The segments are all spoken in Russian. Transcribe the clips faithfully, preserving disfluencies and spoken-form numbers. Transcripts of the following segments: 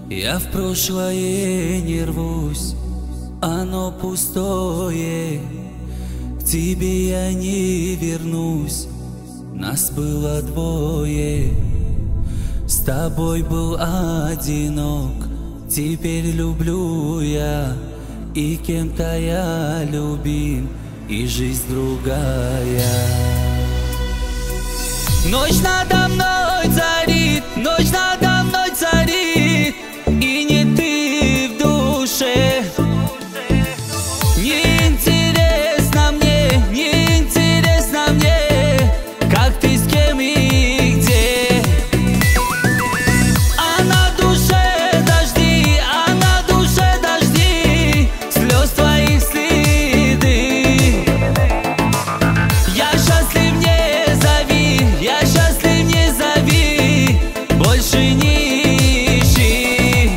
Я в прошлое не рвусь, оно пустое. К тебе я не вернусь, нас было двое. С тобой был одинок, теперь люблю я. И кем-то я любим, и жизнь другая. Ночь надо мной царит, ночь надо мной царит, и не ты в душе. Неинтересно мне, неинтересно мне, как ты, с кем и где. А на душе дожди, а на душе дожди, слез твоих следы. Я счастлив, не зови, я счастлив, не зови, больше не ищи.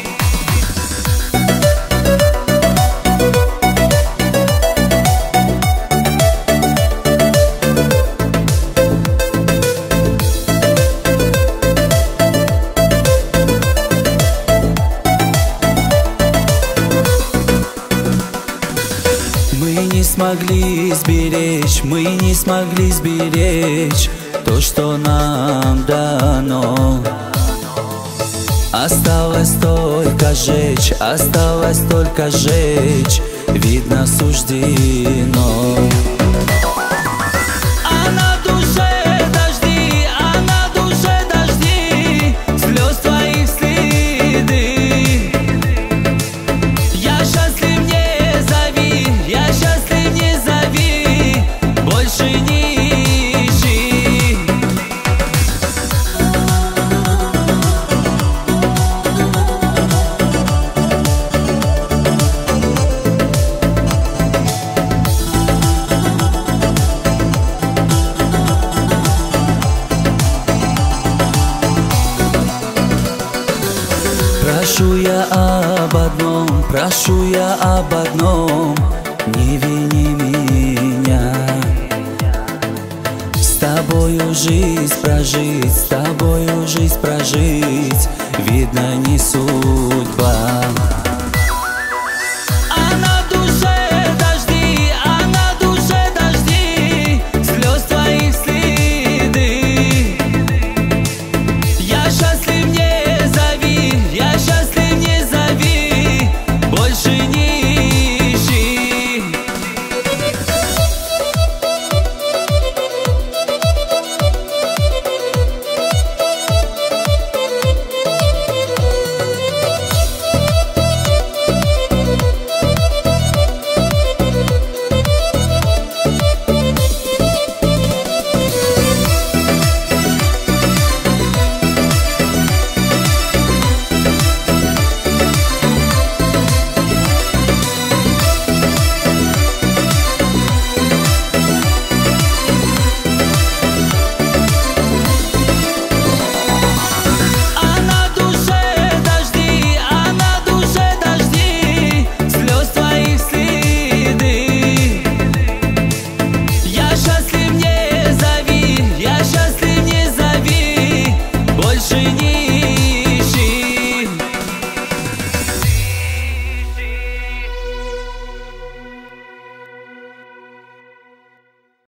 Мы не смогли сберечь, мы не смогли сберечь то, что нам дано. Осталось только жечь, осталось только жечь, видно суждено. А на душе дожди, а на душе дожди, слез твоих следы. Я счастлив, не зови, я счастлив, не зови, больше не ищи. Прошу я об одном, прошу я об одном, не вини меня. С тобою жизнь прожить, с тобою жизнь прожить, видно, не судьба.